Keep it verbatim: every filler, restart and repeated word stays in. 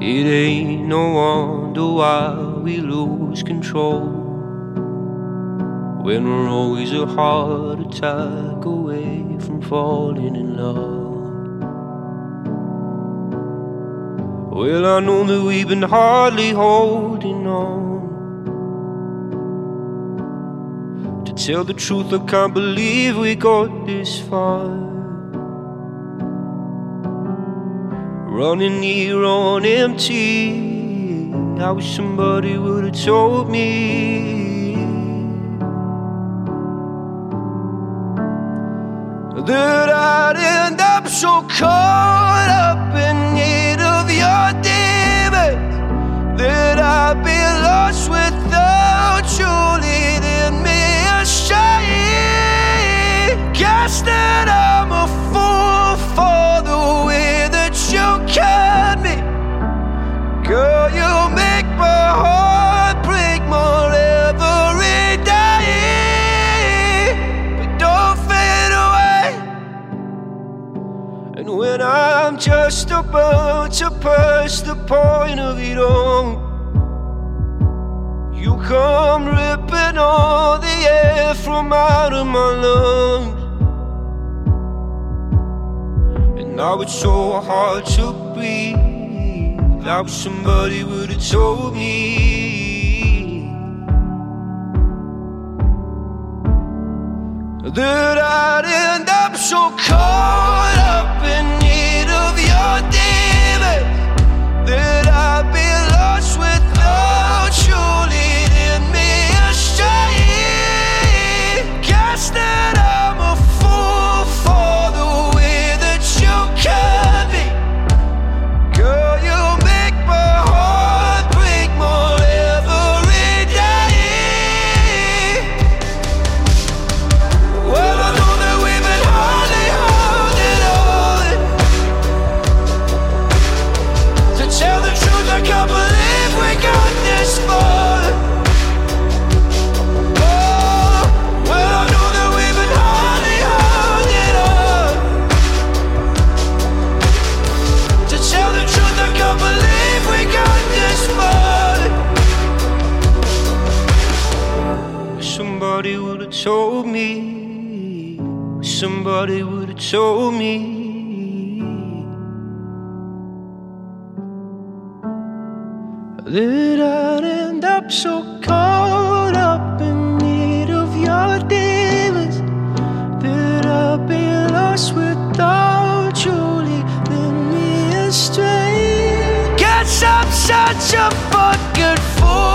It ain't no wonder why we lose control when we're always a heart attack away from falling in love. Well, I know that we've been hardly holding on. To tell the truth, I can't believe we got this far. Running here on empty. I wish somebody would have told me that I'd end up so caught up in need of your demons, that I'd be lost without you leading me astray. Guess that I'm a fool for the way that you cut me. Girl, you make my heart break more every day, but don't fade away. And when I'm just about to pass the point of it all, you come ripping all the air from out of my lungs. And now it's so hard to breathe. I wish somebody would have told me that I'd end up so caught up in need of your demons, that I'd be lost without you leading me astray. Guess that I'm a fool for the way that you cut me. Girl, you make my heart break more every day. Well, I know that we've been hardly holding on. To tell the truth, I can't believe we got this far. Oh, well, I know that we've been hardly holding on. To tell the truth, I can't believe we got this far. Somebody would have told me. Somebody would have told me that I'd end up so caught up in need of your demons, that I'd be lost without you leading me astray. Guess I'm such a fucking fool